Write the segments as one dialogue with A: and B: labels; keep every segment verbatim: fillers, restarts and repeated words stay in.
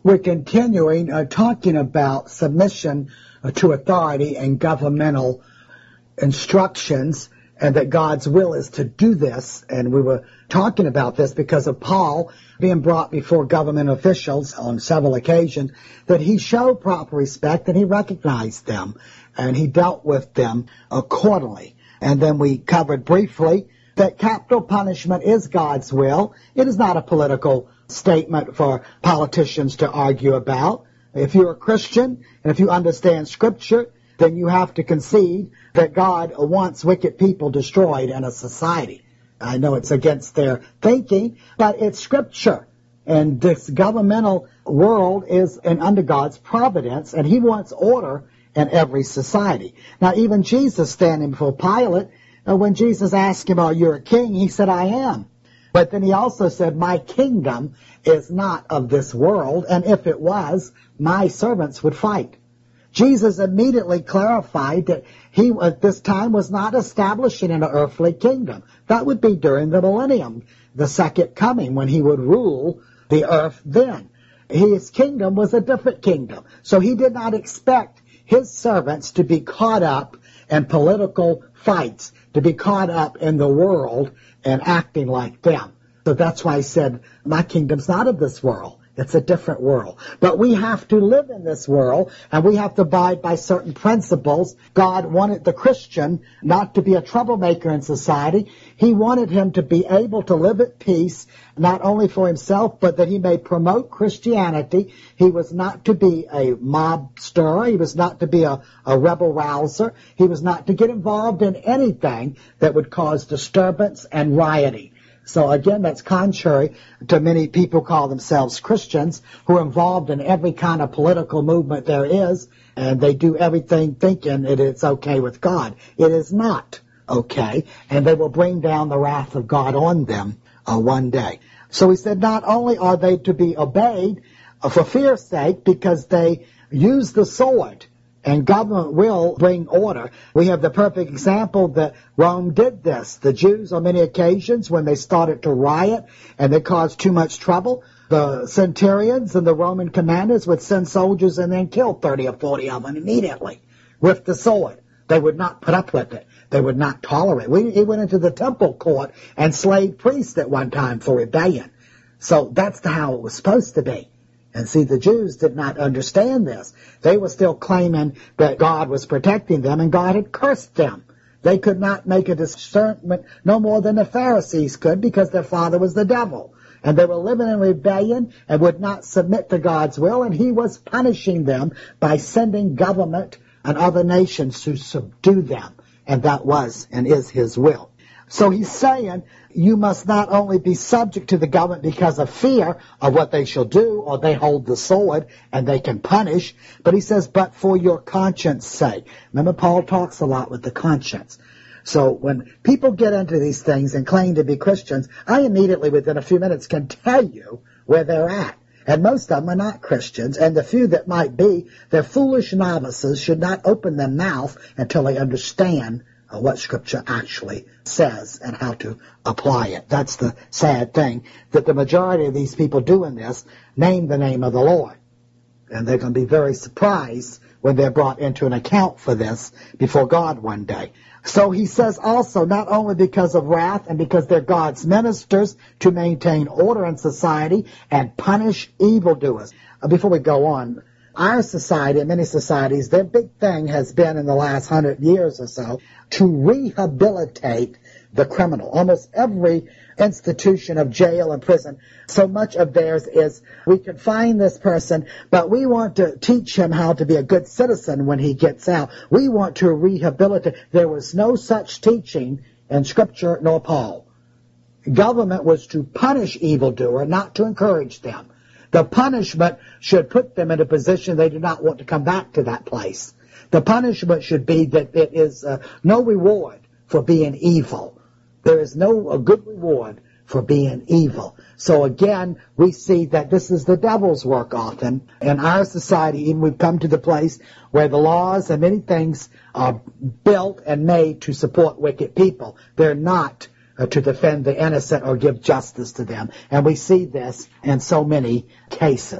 A: We're continuing uh, talking about submission uh, to authority and governmental instructions, and that God's will is to do this. And we were talking about this because of Paul being brought before government officials on several occasions, that he showed proper respect and he recognized them and he dealt with them accordingly. And then we covered briefly that capital punishment is God's will. It is not a political statement for politicians to argue about. If you're a Christian and if you understand Scripture, then you have to concede that God wants wicked people destroyed in a society. I know it's against their thinking, but it's Scripture. And this governmental world is in under God's providence, and He wants order in every society. Now, even Jesus standing before Pilate, uh, when Jesus asked him, "Are you a king?" he said, "I am." But then he also said, "My kingdom is not of this world, and if it was, my servants would fight." Jesus immediately clarified that he at this time was not establishing an earthly kingdom. That would be during the millennium, the second coming, when he would rule the earth then. His kingdom was a different kingdom. So he did not expect his servants to be caught up in political fights, to be caught up in the world and acting like them. So that's why he said, "My kingdom's not of this world. It's a different world." But we have to live in this world, and we have to abide by certain principles. God wanted the Christian not to be a troublemaker in society. He wanted him to be able to live at peace, not only for himself, but that he may promote Christianity. He was not to be a mob stirrer. He was not to be a, a rebel rouser. He was not to get involved in anything that would cause disturbance and rioting. So again, that's contrary to many people call themselves Christians who are involved in every kind of political movement there is, and they do everything thinking that it's okay with God. It is not okay, and they will bring down the wrath of God on them uh, one day. So he said not only are they to be obeyed uh, for fear's sake, because they use the sword, and government will bring order. We have the perfect example that Rome did this. The Jews, on many occasions, when they started to riot and they caused too much trouble, the centurions and the Roman commanders would send soldiers and then kill thirty or forty of them immediately with the sword. They would not put up with it. They would not tolerate it. We, he went into the temple court and slayed priests at one time for rebellion. So that's how it was supposed to be. And see, the Jews did not understand this. They were still claiming that God was protecting them, and God had cursed them. They could not make a discernment no more than the Pharisees could, because their father was the devil. And they were living in rebellion and would not submit to God's will, and he was punishing them by sending government and other nations to subdue them. And that was and is his will. So he's saying you must not only be subject to the government because of fear of what they shall do, or they hold the sword and they can punish, but he says, but for your conscience sake. Remember, Paul talks a lot with the conscience. So when people get into these things and claim to be Christians, I immediately within a few minutes can tell you where they're at. And most of them are not Christians, and the few that might be, they're foolish novices, should not open their mouth until they understand Uh, what Scripture actually says and how to apply it. That's the sad thing, that the majority of these people doing this name the name of the Lord. And they're going to be very surprised when they're brought into an account for this before God one day. So he says also, not only because of wrath and because they're God's ministers to maintain order in society and punish evildoers. Uh, before we go on, our society and many societies, their big thing has been in the last hundred years or so to rehabilitate the criminal. Almost every institution of jail and prison, so much of theirs is, we can find this person, but we want to teach him how to be a good citizen when he gets out. We want to rehabilitate. There was no such teaching in Scripture nor Paul. Government was to punish evildoer, not to encourage them. The punishment should put them in a position they do not want to come back to that place. The punishment should be that it is uh, no reward for being evil. There is no a good reward for being evil. So again, we see that this is the devil's work often. In our society, even we've come to the place where the laws and many things are built and made to support wicked people. They're not uh, to defend the innocent or give justice to them. And we see this in so many cases.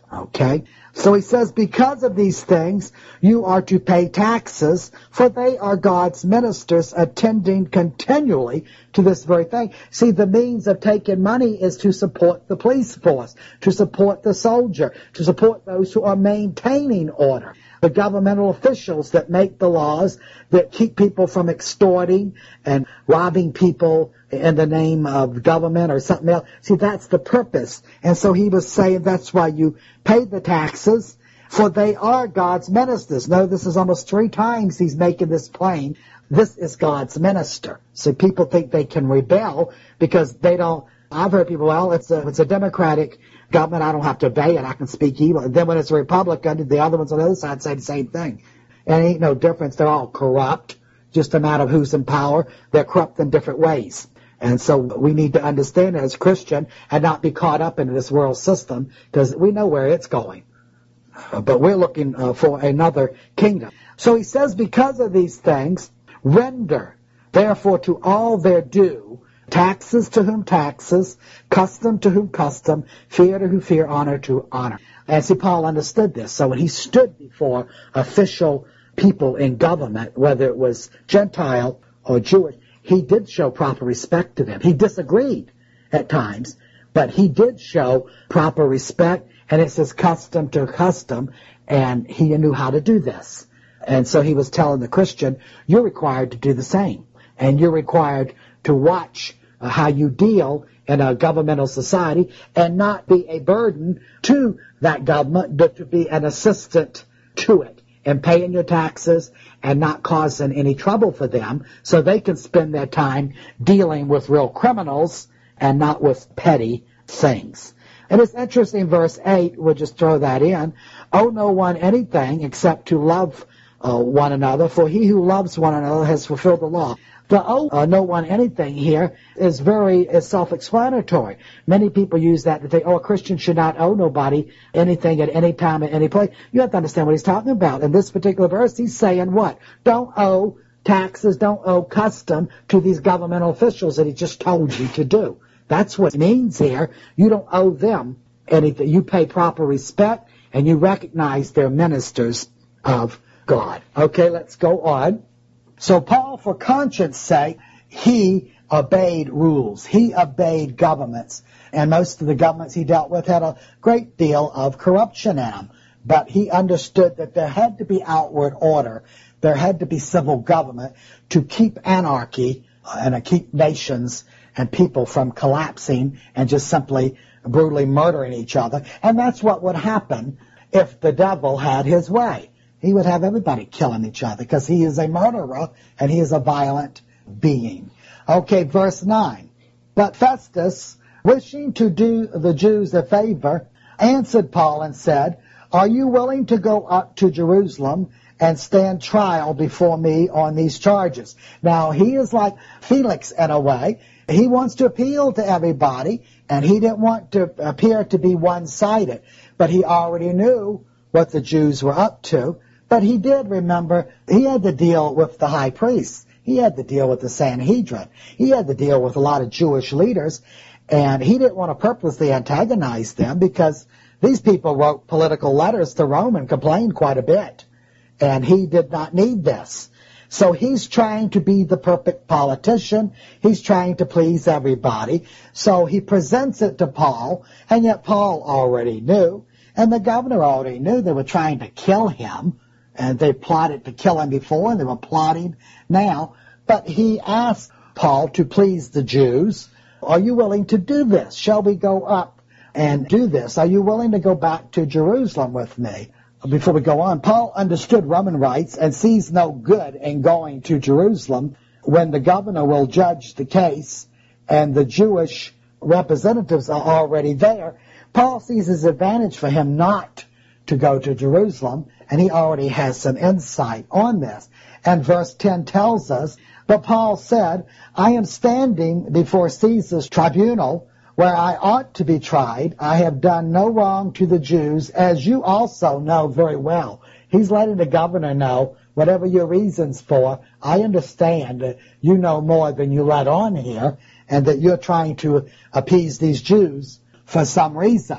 A: Okay? So he says, because of these things, you are to pay taxes, for they are God's ministers attending continually to this very thing. See, the means of taking money is to support the police force, to support the soldier, to support those who are maintaining order. The governmental officials that make the laws that keep people from extorting and robbing people in the name of government or something else. See, that's the purpose. And so he was saying that's why you pay the taxes, for they are God's ministers. No, this is almost three times he's making this plain. This is God's minister. So people think they can rebel because they don't. I've heard people, well, it's a, it's a Democratic government, I don't have to obey it, I can speak evil. And then when it's a Republican, the other ones on the other side say the same thing. And it ain't no difference. They're all corrupt. Just a matter of who's in power. They're corrupt in different ways. And so we need to understand it as Christian and not be caught up in this world system, because we know where it's going. Uh, but we're looking uh, for another kingdom. So he says, because of these things, render therefore to all their due, taxes to whom taxes, custom to whom custom, fear to whom fear, honor to honor. And see, Paul understood this. So when he stood before official people in government, whether it was Gentile or Jewish, he did show proper respect to them. He disagreed at times, but he did show proper respect, and it says custom to custom, and he knew how to do this. And so he was telling the Christian, you're required to do the same, and you're required to watch uh, how you deal in a governmental society and not be a burden to that government, but to be an assistant to it and paying your taxes and not causing any trouble for them so they can spend their time dealing with real criminals and not with petty things. And it's interesting, verse eight, we'll just throw that in. Owe no one anything except to love uh, one another, for he who loves one another has fulfilled the law. The owe uh, no one anything here is very is self-explanatory. Many people use that to think, oh, a Christian should not owe nobody anything at any time, at any place. You have to understand what he's talking about. In this particular verse, he's saying what? Don't owe taxes, don't owe custom to these governmental officials that he just told you to do. That's what it means here. You don't owe them anything. You pay proper respect, and you recognize they're ministers of God. Okay, let's go on. So Paul, for conscience sake, he obeyed rules. He obeyed governments. And most of the governments he dealt with had a great deal of corruption in them. But he understood that there had to be outward order. There had to be civil government to keep anarchy and to keep nations and people from collapsing and just simply brutally murdering each other. And that's what would happen if the devil had his way. He would have everybody killing each other because he is a murderer and he is a violent being. Okay, verse nine. But Festus, wishing to do the Jews a favor, answered Paul and said, are you willing to go up to Jerusalem and stand trial before me on these charges? Now, he is like Felix in a way. He wants to appeal to everybody, and he didn't want to appear to be one-sided. But he already knew what the Jews were up to. But he did remember he had to deal with the high priests. He had to deal with the Sanhedrin. He had to deal with a lot of Jewish leaders, and he didn't want to purposely antagonize them because these people wrote political letters to Rome and complained quite a bit, and he did not need this. So he's trying to be the perfect politician. He's trying to please everybody. So he presents it to Paul, and yet Paul already knew, and the governor already knew they were trying to kill him. And they plotted to kill him before, and they were plotting now. But he asked Paul to please the Jews, are you willing to do this? Shall we go up and do this? Are you willing to go back to Jerusalem with me? Before we go on, Paul understood Roman rights and sees no good in going to Jerusalem when the governor will judge the case and the Jewish representatives are already there. Paul sees his advantage for him not to go to Jerusalem, and he already has some insight on this. And verse ten tells us, but Paul said, I am standing before Caesar's tribunal, where I ought to be tried. I have done no wrong to the Jews, as you also know very well. He's letting the governor know, whatever your reasons for, I understand that you know more than you let on here, and that you're trying to appease these Jews for some reason.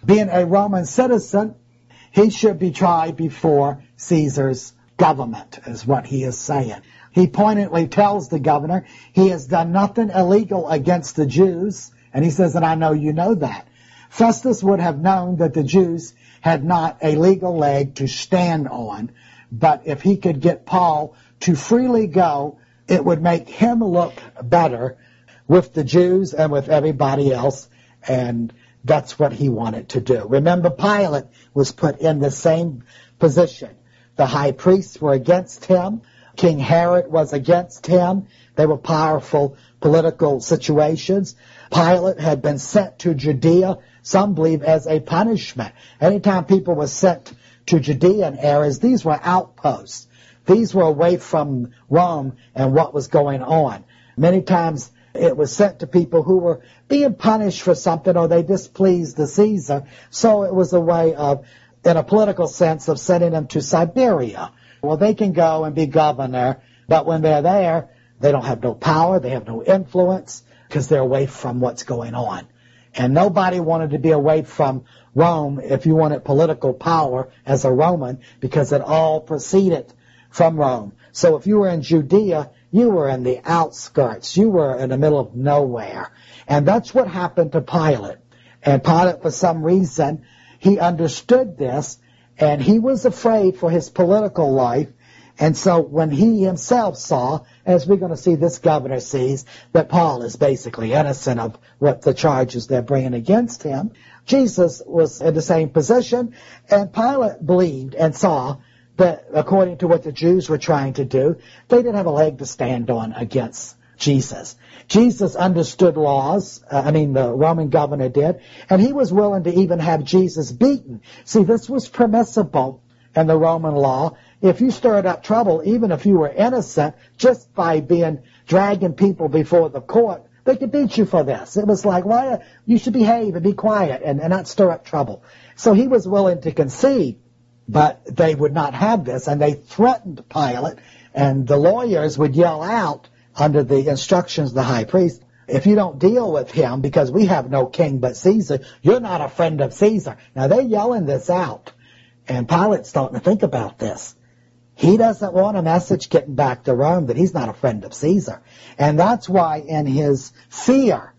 A: being a Roman citizen, he should be tried before Caesar's government, is what he is saying. He pointedly tells the governor he has done nothing illegal against the Jews, and he says, and I know you know that. Festus would have known that the Jews had not a legal leg to stand on, but if he could get Paul to freely go, it would make him look better with the Jews and with everybody else, and that's what he wanted to do. Remember, Pilate was put in the same position. The high priests were against him. King Herod was against him. They were powerful political situations. Pilate had been sent to Judea, some believe as a punishment. Anytime people were sent to Judean areas, these were outposts. These were away from Rome and what was going on. Many times it was sent to people who were being punished for something or they displeased the Caesar. So it was a way of, in a political sense, of sending them to Siberia. Well, they can go and be governor, but when they're there, they don't have no power, they have no influence, because they're away from what's going on. And nobody wanted to be away from Rome if you wanted political power as a Roman, because it all proceeded from Rome. So if you were in Judea, you were in the outskirts. You were in the middle of nowhere. And that's what happened to Pilate. And Pilate, for some reason, he understood this, and he was afraid for his political life. And so when he himself saw, as we're going to see this governor sees, that Paul is basically innocent of what the charges they're bringing against him, Jesus was in the same position, and Pilate believed and saw that according to what the Jews were trying to do, they didn't have a leg to stand on against Jesus. Jesus understood laws, uh, I mean the Roman governor did, and he was willing to even have Jesus beaten. See, this was permissible in the Roman law. If you stirred up trouble, even if you were innocent, just by being dragging people before the court, they could beat you for this. It was like, why you should behave and be quiet and, and not stir up trouble. So he was willing to concede, but they would not have this, and they threatened Pilate, and the lawyers would yell out under the instructions of the high priest, if you don't deal with him, because we have no king but Caesar, you're not a friend of Caesar. Now they're yelling this out, and Pilate's starting to think about this. He doesn't want a message getting back to Rome that he's not a friend of Caesar. And that's why in his fear,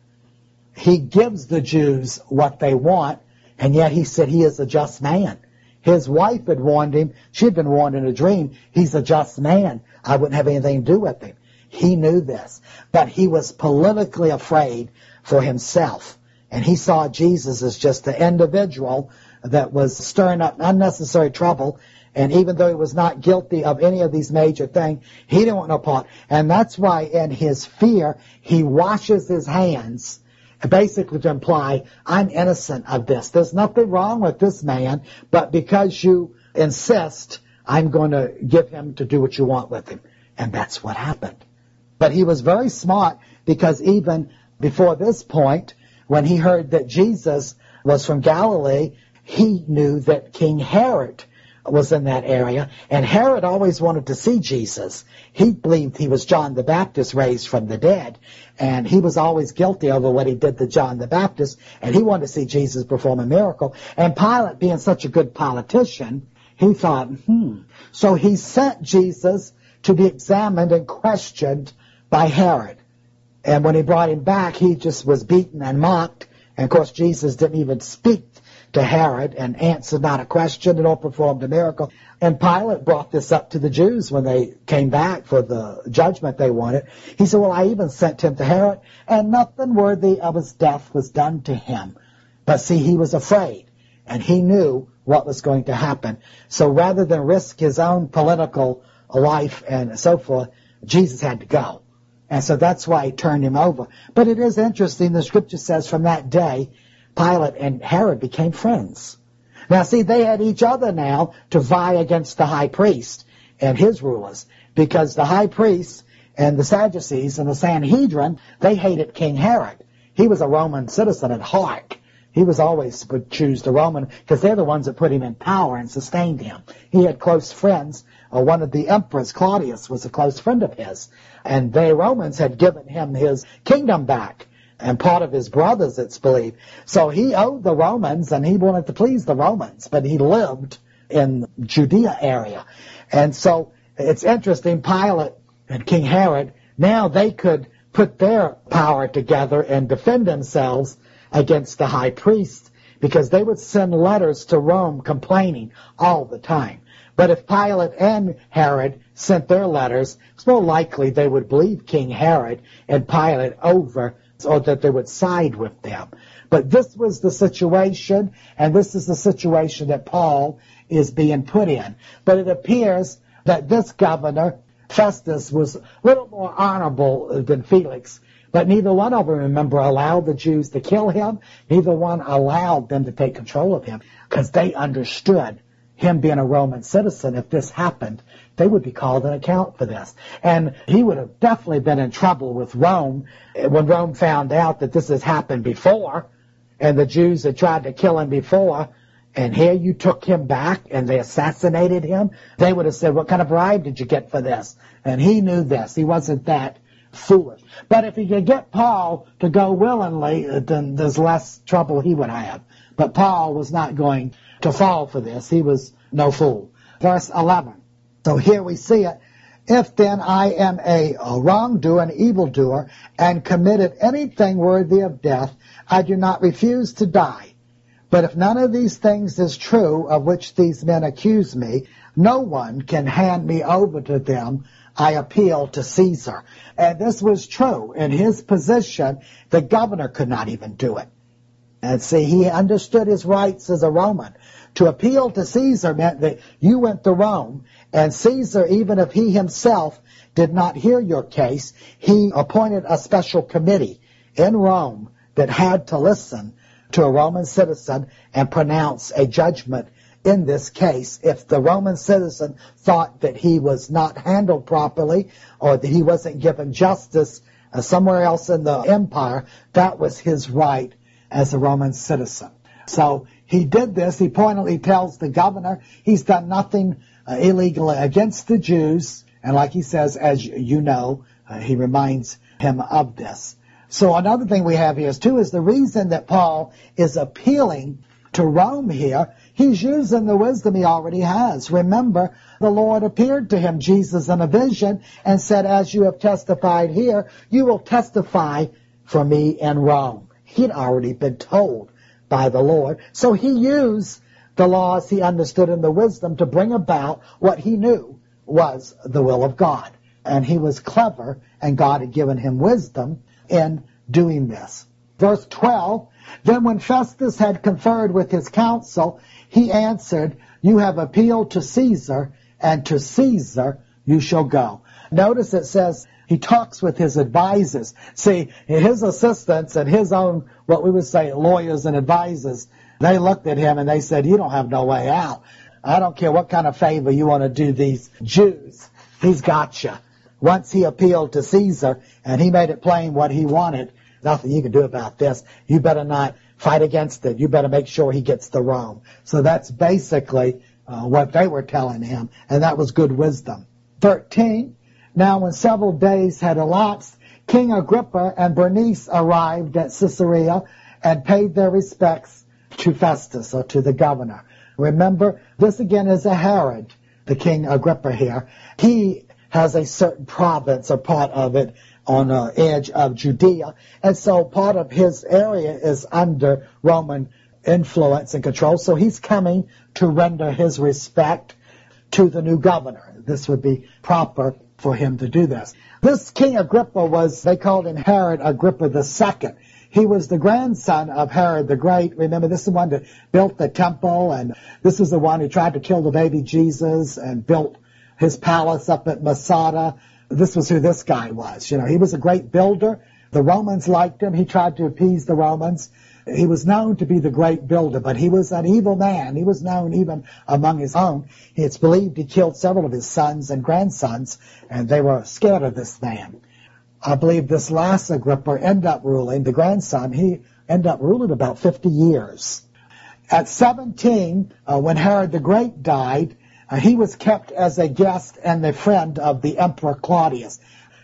A: he gives the Jews what they want, and yet he said he is a just man. His wife had warned him. She had been warned in a dream. He's a just man. I wouldn't have anything to do with him. He knew this. But he was politically afraid for himself. And he saw Jesus as just the individual that was stirring up unnecessary trouble. And even though he was not guilty of any of these major things, he didn't want no part. And that's why in his fear, he washes his hands, basically to imply, I'm innocent of this. There's nothing wrong with this man, but because you insist, I'm going to give him to do what you want with him. And that's what happened. But he was very smart, because even before this point, when he heard that Jesus was from Galilee, he knew that King Herod was in that area, and Herod always wanted to see Jesus. He believed he was John the Baptist raised from the dead, and he was always guilty over what he did to John the Baptist, and he wanted to see Jesus perform a miracle. And Pilate, being such a good politician, he thought, hmm. So he sent Jesus to be examined and questioned by Herod. And when he brought him back, he just was beaten and mocked. And of course, Jesus didn't even speak to Herod and answered not a question and all performed a miracle. And Pilate brought this up to the Jews when they came back for the judgment they wanted. He said, well, I even sent him to Herod, and nothing worthy of his death was done to him. But see, he was afraid, and he knew what was going to happen. So rather than risk his own political life and so forth, Jesus had to go. And so that's why he turned him over. But it is interesting, the scripture says from that day, Pilate and Herod became friends. Now see, they had each other now to vie against the high priest and his rulers, because the high priest and the Sadducees and the Sanhedrin, they hated King Herod. He was a Roman citizen at heart. He was always would choose the Roman, because they're the ones that put him in power and sustained him. He had close friends. Uh, one of the emperors, Claudius, was a close friend of his. And they Romans had given him his kingdom back. and part of his brothers, it's believed. So he owed the Romans, and he wanted to please the Romans, but he lived in Judea area. And so it's interesting, Pilate and King Herod, now they could put their power together and defend themselves against the high priest, because they would send letters to Rome complaining all the time. But if Pilate and Herod sent their letters, it's more likely they would believe King Herod and Pilate over, or that they would side with them. But this was the situation, and this is the situation that Paul is being put in. But it appears that this governor, Festus, was a little more honorable than Felix. But neither one of them, remember, allowed the Jews to kill him. Neither one allowed them to take control of him, because they understood him being a Roman citizen. If this happened, they would be called an account for this. And he would have definitely been in trouble with Rome when Rome found out that this has happened before, and the Jews had tried to kill him before, and here you took him back and they assassinated him. They would have said, what kind of bribe did you get for this? And he knew this. He wasn't that foolish. But if he could get Paul to go willingly, then there's less trouble he would have. But Paul was not going to fall for this. He was no fool. Verse eleven. So here we see it. If then I am a, a wrongdoer, an evildoer, and committed anything worthy of death, I do not refuse to die. But if none of these things is true, of which these men accuse me, no one can hand me over to them. I appeal to Caesar. And this was true. In his position, the governor could not even do it. And see, he understood his rights as a Roman. To appeal to Caesar meant that you went to Rome, and Caesar, even if he himself did not hear your case, he appointed a special committee in Rome that had to listen to a Roman citizen and pronounce a judgment in this case. If the Roman citizen thought that he was not handled properly, or that he wasn't given justice uh, somewhere else in the empire, that was his right as a Roman citizen. So he did this. He pointedly tells the governor he's done nothing uh, illegal against the Jews. And like he says, as you know, uh, he reminds him of this. So another thing we have here is, too, is the reason that Paul is appealing to Rome here. He's using the wisdom he already has. Remember, the Lord appeared to him, Jesus, in a vision, and said, as you have testified here, you will testify for me in Rome. He'd already been told by the Lord. So he used the laws he understood and the wisdom to bring about what he knew was the will of God. And he was clever, and God had given him wisdom in doing this. Verse twelve, then when Festus had conferred with his council, he answered, you have appealed to Caesar, and to Caesar you shall go. Notice it says he talks with his advisors. See, his assistants and his own, what we would say, lawyers and advisors, they looked at him and they said, you don't have no way out. I don't care what kind of favor you want to do these Jews. He's got you. Once he appealed to Caesar and he made it plain what he wanted, nothing you can do about this. You better not fight against it. You better make sure he gets to Rome. So that's basically uh, what they were telling him, and that was good wisdom. thirteen, now when several days had elapsed, King Agrippa and Bernice arrived at Caesarea and paid their respects to Festus, or to the governor. Remember, this again is a Herod, the King Agrippa here. He has a certain province, or part of it, on the edge of Judea. And so part of his area is under Roman influence and control. So he's coming to render his respect to the new governor. This would be proper for him to do this. This King Agrippa was, they called him Herod Agrippa the Second. He was the grandson of Herod the Great. Remember, this is the one that built the temple, and this is the one who tried to kill the baby Jesus and built his palace up at Masada. This was who this guy was. You know, he was a great builder. The Romans liked him. He tried to appease the Romans. He was known to be the great builder, but he was an evil man. He was known even among his own. It's believed he killed several of his sons and grandsons, and they were scared of this man. I believe this last Agrippa ended up ruling, the grandson, he ended up ruling about fifty years. At seventeen, uh, when Herod the Great died, uh, he was kept as a guest and a friend of the Emperor Claudius.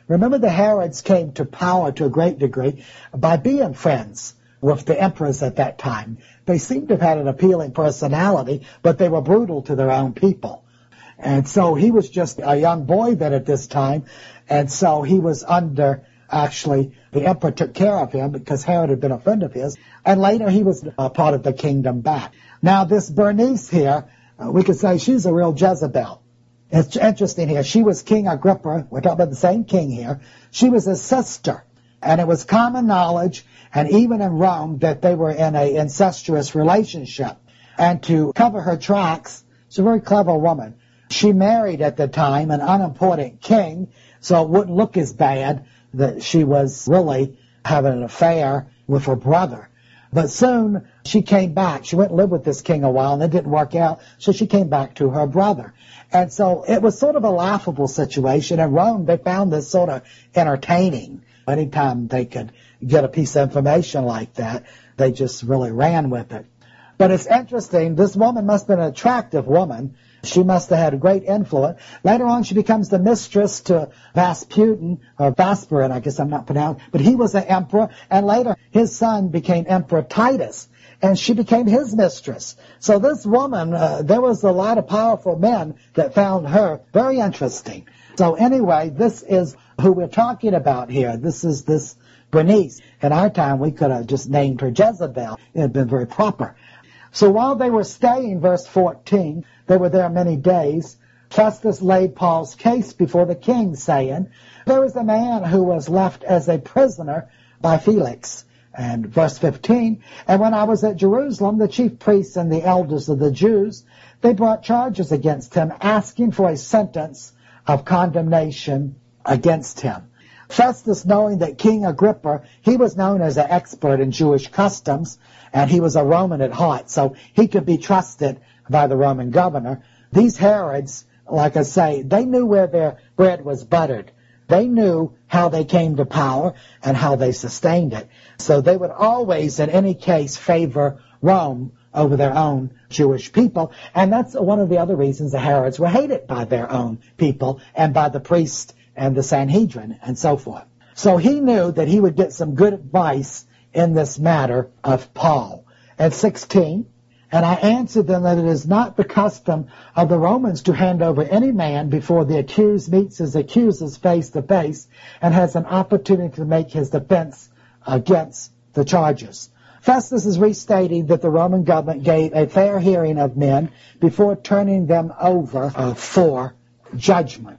A: Remember, the Herods came to power to a great degree by being friends with the emperors at that time. They seemed to have had an appealing personality, but they were brutal to their own people. And so he was just a young boy then at this time, and so he was under, actually, the emperor took care of him because Herod had been a friend of his, and later he was a part of the kingdom back. Now this Bernice here, uh, we could say she's a real Jezebel. It's interesting here. She was King Agrippa. We're talking about the same king here. She was his sister. And it was common knowledge, and even in Rome, that they were in an incestuous relationship. And to cover her tracks, she's a very clever woman. She married at the time an unimportant king, so it wouldn't look as bad that she was really having an affair with her brother. But soon she came back. She went and lived with this king a while, and it didn't work out, so she came back to her brother. And so it was sort of a laughable situation. In Rome, they found this sort of entertaining. Anytime they could get a piece of information like that, they just really ran with it. But it's interesting, this woman must have been an attractive woman. She must have had a great influence. Later on, she becomes the mistress to Vasputin, or Vasperin, I guess I'm not pronouncing, but he was an emperor, and later his son became Emperor Titus, and she became his mistress. So this woman, uh, there was a lot of powerful men that found her very interesting. So anyway, this is who we're talking about here. This is this Bernice. In our time, we could have just named her Jezebel. It had been very proper. So while they were staying, verse fourteen, they were there many days, Festus laid Paul's case before the king, saying, there was a man who was left as a prisoner by Felix. And verse fifteen, and when I was at Jerusalem, the chief priests and the elders of the Jews, they brought charges against him, asking for a sentence of condemnation against him. Festus, knowing that King Agrippa, he was known as an expert in Jewish customs, and he was a Roman at heart, so he could be trusted by the Roman governor. These Herods, like I say, they knew where their bread was buttered. They knew how they came to power and how they sustained it. So they would always, in any case, favor Rome over their own Jewish people. And that's one of the other reasons the Herods were hated by their own people and by the priests and the Sanhedrin and so forth. So he knew that he would get some good advice in this matter of Paul. At sixteen, and I answered them that it is not the custom of the Romans to hand over any man before the accused meets his accusers face to face and has an opportunity to make his defense against the charges. Festus is restating that the Roman government gave a fair hearing of men before turning them over uh, for judgment.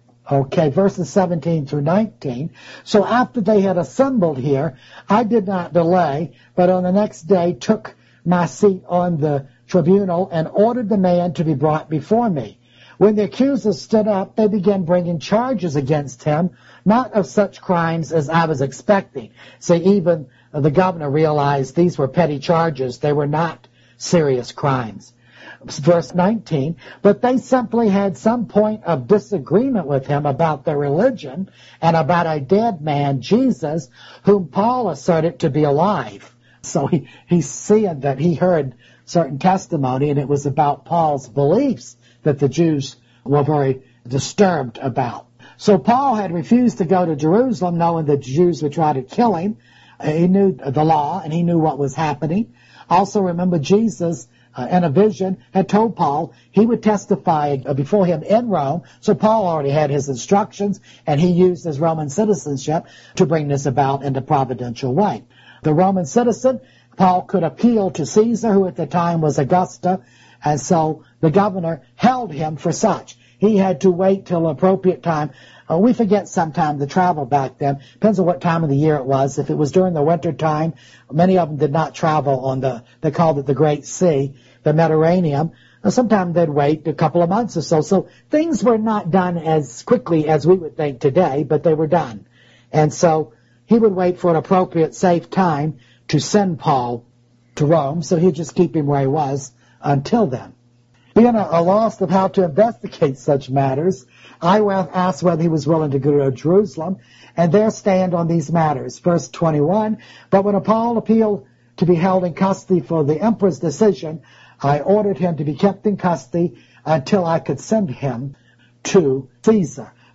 A: Okay, verses seventeen through nineteen. So after they had assembled here, I did not delay, but on the next day took my seat on the tribunal and ordered the man to be brought before me. When the accusers stood up, they began bringing charges against him, not of such crimes as I was expecting. So even the governor realized these were petty charges. They were not serious crimes. Verse nineteen, but they simply had some point of disagreement with him about their religion and about a dead man, Jesus, whom Paul asserted to be alive. So he, he's seeing that he heard certain testimony, and it was about Paul's beliefs that the Jews were very disturbed about. So Paul had refused to go to Jerusalem, knowing that the Jews would try to kill him. He knew the law, and he knew what was happening. Also, remember, Jesus, uh, in a vision, had told Paul he would testify before him in Rome. So Paul already had his instructions, and he used his Roman citizenship to bring this about in a providential way. The Roman citizen, Paul could appeal to Caesar, who at the time was Augusta, and so the governor held him for such. He had to wait till an appropriate time. Uh, we forget sometime the travel back then. Depends on what time of the year it was. If it was during the winter time, many of them did not travel on the, they called it the Great Sea, the Mediterranean. Uh, Sometimes they'd wait a couple of months or so. So things were not done as quickly as we would think today, but they were done. And so he would wait for an appropriate, safe time to send Paul to Rome, so he'd just keep him where he was until then. Being a, a loss of how to investigate such matters, I asked whether he was willing to go to Jerusalem and there stand on these matters. Verse twenty-one, but when Paul appealed to be held in custody for the emperor's decision, I ordered him to be kept in custody until I could send him to Caesar.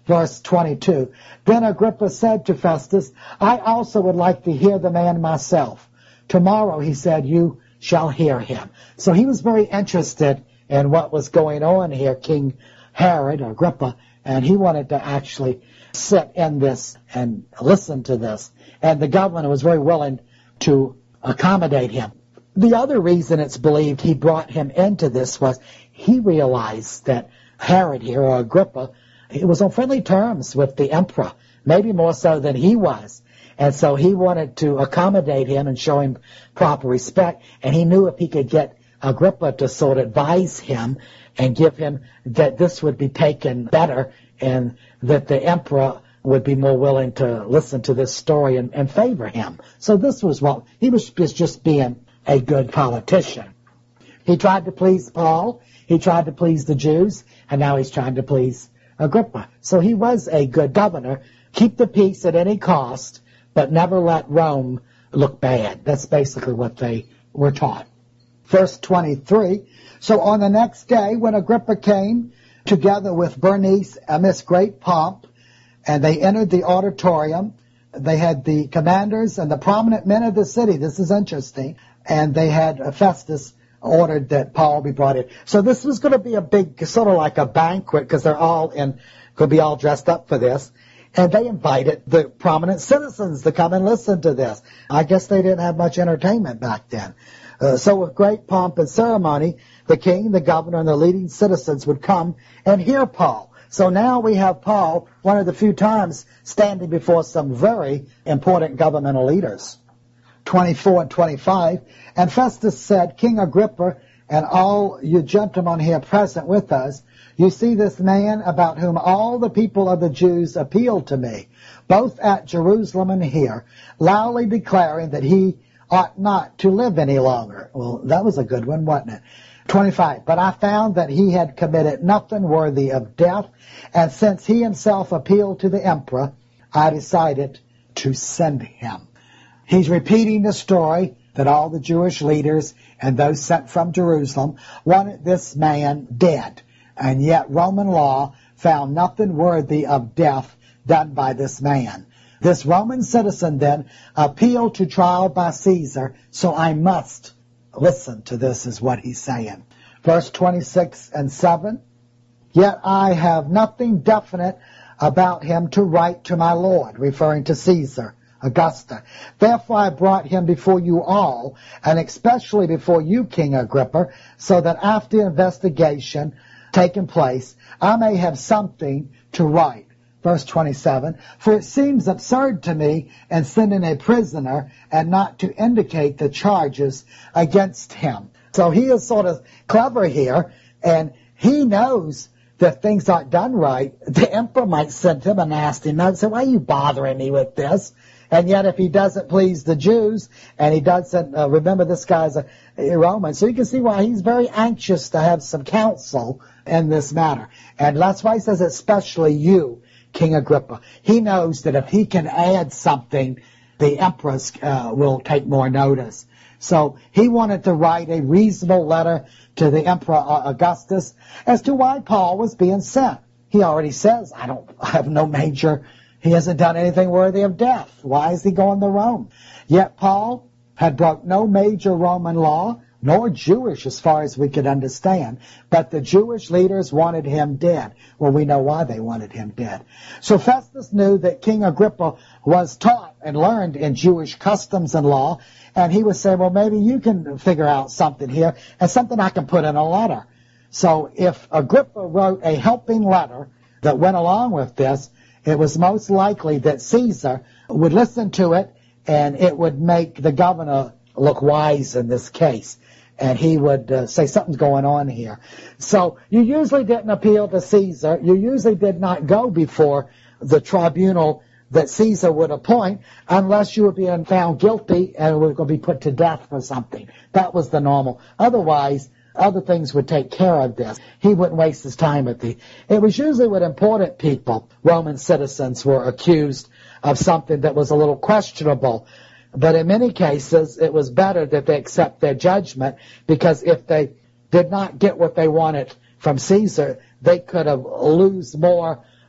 A: verse twenty-two. Then Agrippa said to Festus, I also would like to hear the man myself. Tomorrow, he said, you shall hear him. So he was very interested in what was going on here, King Herod, or Agrippa, and he wanted to actually sit in this and listen to this. And the governor was very willing to accommodate him. The other reason it's believed he brought him into this was he realized that Herod here, or Agrippa, he was on friendly terms with the emperor, maybe more so than he was. And so he wanted to accommodate him and show him proper respect. And he knew if he could get Agrippa to sort of advise him and give him that this would be taken better and that the emperor would be more willing to listen to this story and, and favor him. So this was what, he was just being a good politician. He tried to please Paul, he tried to please the Jews, and now he's trying to please Agrippa. So he was a good governor. Keep the peace at any cost, but never let Rome look bad. That's basically what they were taught. Verse twenty-three, so on the next day when Agrippa came together with Bernice amidst great pomp, and they entered the auditorium, they had the commanders and the prominent men of the city. This is interesting. And they had uh, Festus ordered that Paul be brought in. So this was going to be a big, sort of like a banquet, because they're all in, going to be all dressed up for this. And they invited the prominent citizens to come and listen to this. I guess they didn't have much entertainment back then. Uh, so with great pomp and ceremony, the king, the governor, and the leading citizens would come and hear Paul. So now we have Paul, one of the few times, standing before some very important governmental leaders. twenty-four and twenty-five, and Festus said, King Agrippa, and all you gentlemen here present with us, you see this man about whom all the people of the Jews appeal to me, both at Jerusalem and here, loudly declaring that he ought not to live any longer. Well, that was a good one, wasn't it? twenty-five, but I found that he had committed nothing worthy of death, and since he himself appealed to the emperor, I decided to send him. He's repeating the story that all the Jewish leaders and those sent from Jerusalem wanted this man dead. And yet Roman law found nothing worthy of death done by this man. This Roman citizen then appealed to trial by Caesar, so I must listen to this, is what he's saying. Verse twenty-six and seven, yet I have nothing definite about him to write to my Lord, referring to Caesar. Augusta. Therefore I brought him before you all, and especially before you, King Agrippa, so that after investigation taken place, I may have something to write. Verse twenty-seven, for it seems absurd to me in sending a prisoner and not to indicate the charges against him. So he is sort of clever here, and he knows that things aren't done right. The emperor might send him a nasty note, say, why are you bothering me with this? And yet if he doesn't please the Jews, and he doesn't, uh, remember this guy's a, a Roman, so you can see why he's very anxious to have some counsel in this matter. And that's why he says, especially you, King Agrippa. He knows that if he can add something, the empress uh, will take more notice. So he wanted to write a reasonable letter to the Emperor Augustus as to why Paul was being sent. He already says, I don't I have no major... He hasn't done anything worthy of death. Why is he going to Rome? Yet Paul had broke no major Roman law, nor Jewish as far as we could understand. But the Jewish leaders wanted him dead. Well, we know why they wanted him dead. So Festus knew that King Agrippa was taught and learned in Jewish customs and law. And he was saying, well, maybe you can figure out something here and something I can put in a letter. So if Agrippa wrote a helping letter that went along with this, it was most likely that Caesar would listen to it, and it would make the governor look wise in this case. And he would uh, say something's going on here. So you usually didn't appeal to Caesar. You usually did not go before the tribunal that Caesar would appoint unless you were being found guilty and were going to be put to death for something. That was the normal. Otherwise, other things would take care of this. He wouldn't waste his time with the... It was usually with important people, Roman citizens, were accused of something that was a little questionable. But in many cases, it was better that they accept their judgment, because if they did not get what they wanted from Caesar, they could have lose more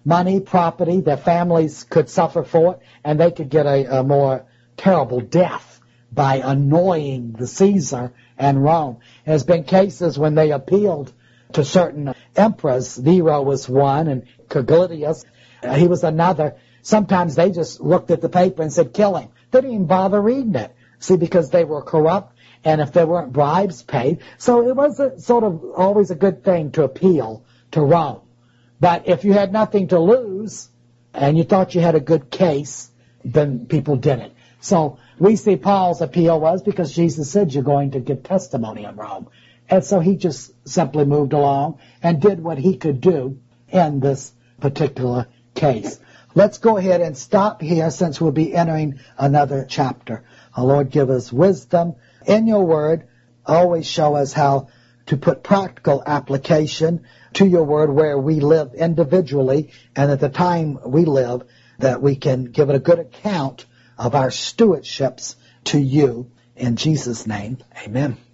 A: money, property, their families could suffer for it, and they could get a, a more terrible death by annoying the Caesar and Rome. There's been cases when they appealed to certain emperors. Nero was one, and Caligula, uh, he was another. Sometimes they just looked at the paper and said, kill him. They didn't even bother reading it. See, because they were corrupt, and if there weren't bribes paid. So it was a, sort of always a good thing to appeal to Rome. But if you had nothing to lose, and you thought you had a good case, then people didn't. So we see Paul's appeal was because Jesus said you're going to get testimony in Rome. And so he just simply moved along and did what he could do in this particular case. Let's go ahead and stop here since we'll be entering another chapter. Our Lord, give us wisdom in your word. Always show us how to put practical application to your word where we live individually, and at the time we live, that we can give it a good account of our stewardships to you. In Jesus' name, amen.